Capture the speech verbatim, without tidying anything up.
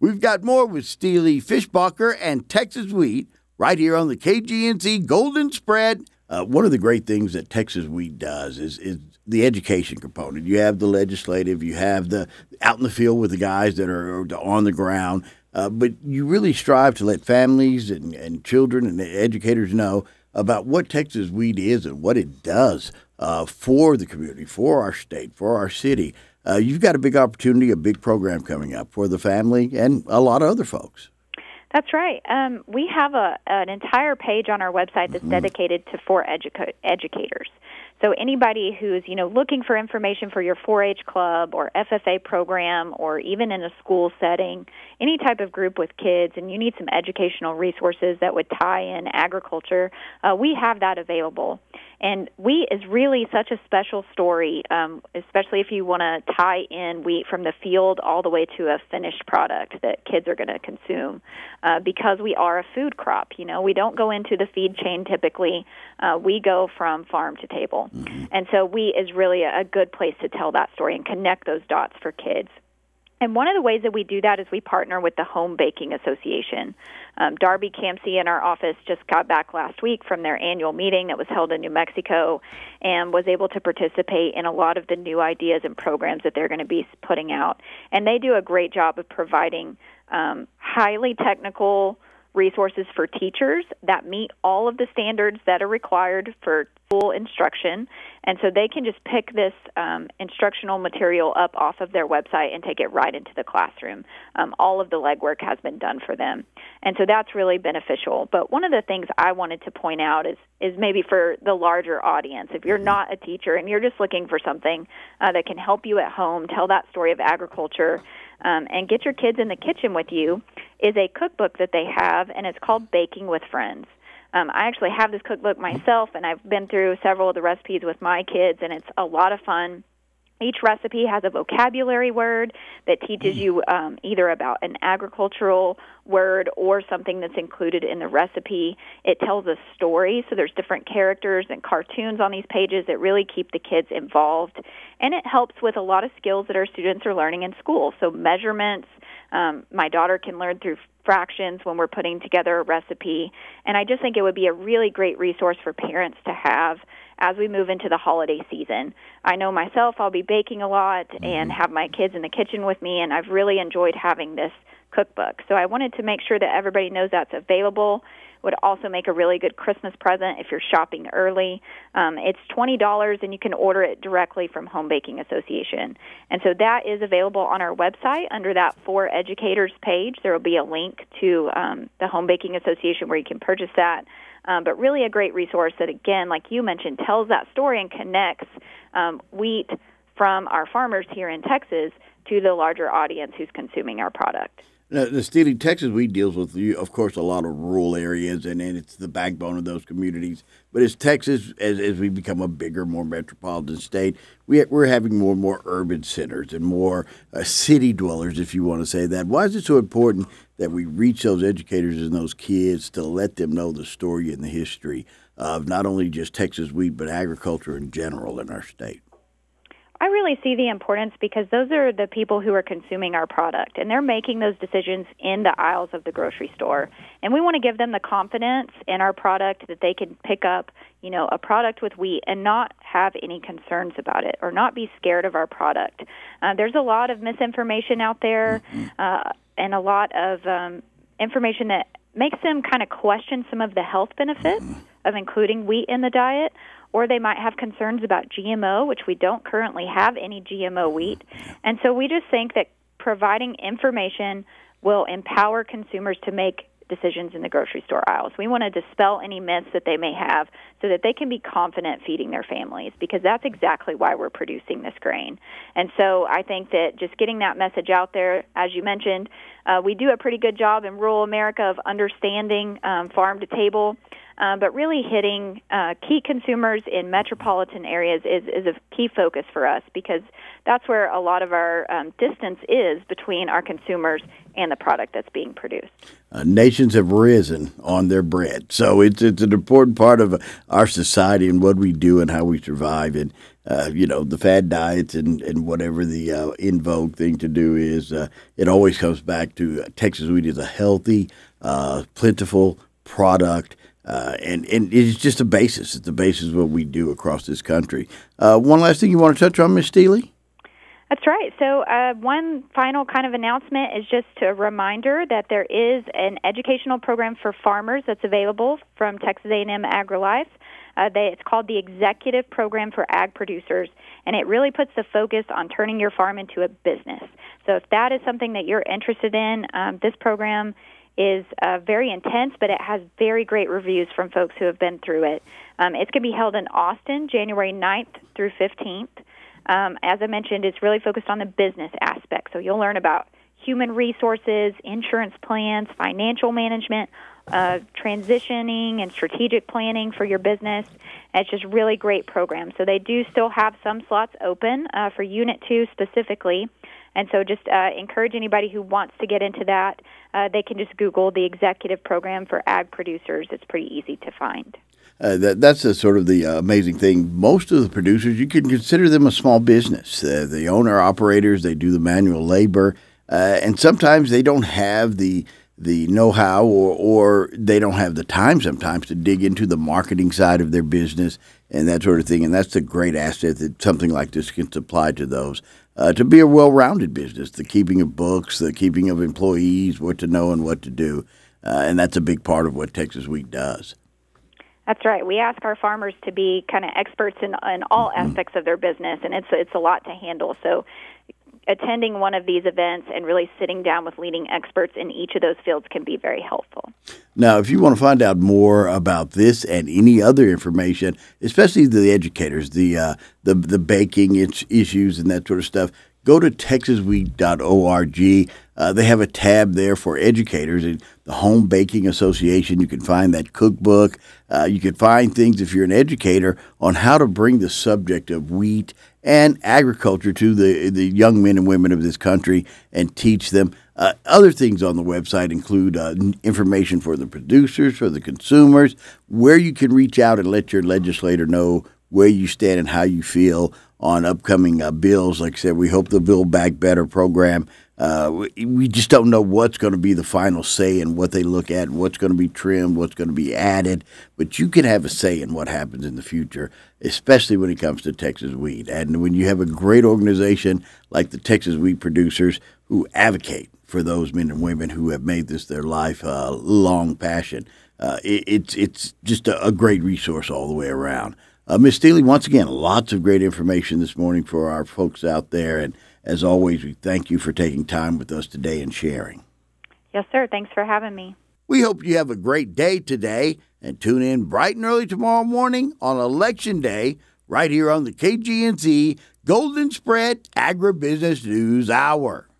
We've got more with Steely Fishbacher and Texas Wheat right here on the K G N C Golden Spread. Uh, one of the great things that Texas Wheat does is, is the education component. You have the legislative, you have the out in the field with the guys that are on the ground, uh, but you really strive to let families and, and children and educators know about what Texas Wheat is and what it does uh, for the community, for our state, for our city. Uh, you've got a big opportunity, a big program coming up for the family and a lot of other folks. That's right. Um, we have a, an entire page on our website that's mm-hmm. dedicated to for educa- educators. So anybody who's, you know, looking for information for your four H club or F F A program or even in a school setting, any type of group with kids, and you need some educational resources that would tie in agriculture, uh, we have that available. And wheat is really such a special story, um, especially if you want to tie in wheat from the field all the way to a finished product that kids are going to consume, uh, because we are a food crop. You know, we don't go into the feed chain typically. Uh, we go from farm to table. Mm-hmm. And so wheat is really a good place to tell that story and connect those dots for kids. And one of the ways that we do that is we partner with the Home Baking Association. Um, Darby Campsey in our office just got back last week from their annual meeting that was held in New Mexico and was able to participate in a lot of the new ideas and programs that they're going to be putting out. And they do a great job of providing um, highly technical resources for teachers that meet all of the standards that are required for school instruction. And so they can just pick this um, instructional material up off of their website and take it right into the classroom. Um, all of the legwork has been done for them. And so that's really beneficial. But one of the things I wanted to point out is, is maybe for the larger audience, if you're not a teacher and you're just looking for something uh, that can help you at home, tell that story of agriculture, um, and get your kids in the kitchen with you, is a cookbook that they have, and it's called Baking with Friends. Um, I actually have this cookbook myself, and I've been through several of the recipes with my kids, and it's a lot of fun. Each recipe has a vocabulary word that teaches you um, either about an agricultural word or something that's included in the recipe. It tells a story, so there's different characters and cartoons on these pages that really keep the kids involved. And it helps with a lot of skills that our students are learning in school, so measurements. Um, my daughter can learn through fractions when we're putting together a recipe. And I just think it would be a really great resource for parents to have as we move into the holiday season. I know myself, I'll be baking a lot and have my kids in the kitchen with me, and I've really enjoyed having this cookbook. So I wanted to make sure that everybody knows that's available. Would also make a really good Christmas present if you're shopping early. Um, it's twenty dollars, and you can order it directly from Home Baking Association. And so that is available on our website under that For Educators page. There will be a link to um, the Home Baking Association where you can purchase that. Um, but really a great resource that, again, like you mentioned, tells that story and connects um, wheat from our farmers here in Texas to the larger audience who's consuming our product. Now, the Steely, Texas Wheat deals with, of course, a lot of rural areas, and, and it's the backbone of those communities. But as Texas, as, as we become a bigger, more metropolitan state, we, we're having more and more urban centers and more uh, city dwellers, if you want to say that. Why is it so important that we reach those educators and those kids to let them know the story and the history of not only just Texas wheat, but agriculture in general in our state? I really see the importance because those are the people who are consuming our product, and they're making those decisions in the aisles of the grocery store. And we want to give them the confidence in our product that they can pick up, you know, a product with wheat and not have any concerns about it or not be scared of our product. Uh, there's a lot of misinformation out there uh, and a lot of um, information that makes them kind of question some of the health benefits of including wheat in the diet. Or they might have concerns about G M O, which we don't currently have any G M O wheat. And so we just think that providing information will empower consumers to make decisions in the grocery store aisles. We want to dispel any myths that they may have so that they can be confident feeding their families, because that's exactly why we're producing this grain. And so I think that just getting that message out there, as you mentioned, uh, we do a pretty good job in rural America of understanding um, farm to table. Um, but really hitting uh, key consumers in metropolitan areas is, is a key focus for us, because that's where a lot of our um, distance is between our consumers and the product that's being produced. Uh, nations have risen on their bread. So it's it's an important part of our society and what we do and how we survive. And uh, you know, the fad diets and, and whatever the uh, in vogue thing to do is, uh, it always comes back to uh, Texas wheat is a healthy, uh, plentiful product. Uh, and, and it's just a basis. It's the basis of what we do across this country. Uh, one last thing you want to touch on, Miz Steely? That's right. So uh, one final kind of announcement is just a reminder that there is an educational program for farmers that's available from Texas A and M AgriLife. Uh, they, it's called the Executive Program for Ag Producers, and it really puts the focus on turning your farm into a business. So if that is something that you're interested in, um, this program is uh, very intense, but it has very great reviews from folks who have been through it. Um, it's going to be held in Austin, January ninth through fifteenth. Um, as I mentioned, it's really focused on the business aspect. So you'll learn about human resources, insurance plans, financial management, uh, transitioning and strategic planning for your business. And it's just really great program. So they do still have some slots open uh, for Unit two specifically. And so just uh, encourage anybody who wants to get into that. Uh, they can just Google the Executive Program for Ag Producers. It's pretty easy to find. Uh, that, that's a sort of the uh, amazing thing. Most of the producers, you can consider them a small business. Uh, the owner-operators, they do the manual labor, uh, and sometimes they don't have the the know-how or, or they don't have the time sometimes to dig into the marketing side of their business and that sort of thing. And that's the great asset that something like this can supply to those. Uh, to be a well-rounded business, the keeping of books, the keeping of employees, what to know and what to do. Uh, and that's a big part of what Texas Wheat does. That's right. We ask our farmers to be kind of experts in, in all mm-hmm. aspects of their business, and it's it's a lot to handle. So attending one of these events and really sitting down with leading experts in each of those fields can be very helpful. Now, if you want to find out more about this and any other information, especially the educators, the uh, the the baking issues and that sort of stuff, go to texas wheat dot org. Uh, they have a tab there for educators. And the Home Baking Association, you can find that cookbook. Uh, you can find things, if you're an educator, on how to bring the subject of wheat and agriculture to the, the young men and women of this country and teach them. Uh, other things on the website include uh, information for the producers, for the consumers, where you can reach out and let your legislator know where you stand and how you feel on upcoming uh, bills. Like I said, we hope the Build Back Better program. Uh, we, we just don't know what's going to be the final say and what they look at, and what's going to be trimmed, what's going to be added. But you can have a say in what happens in the future, especially when it comes to Texas Wheat. And when you have a great organization like the Texas Wheat Producers who advocate for those men and women who have made this their life uh, long passion, uh, it, it's it's just a, a great resource all the way around. Uh, Miz Steely, once again, lots of great information this morning for our folks out there. And as always, we thank you for taking time with us today and sharing. Yes, sir. Thanks for having me. We hope you have a great day today and tune in bright and early tomorrow morning on Election Day right here on the K G N Z Golden Spread Agribusiness News Hour.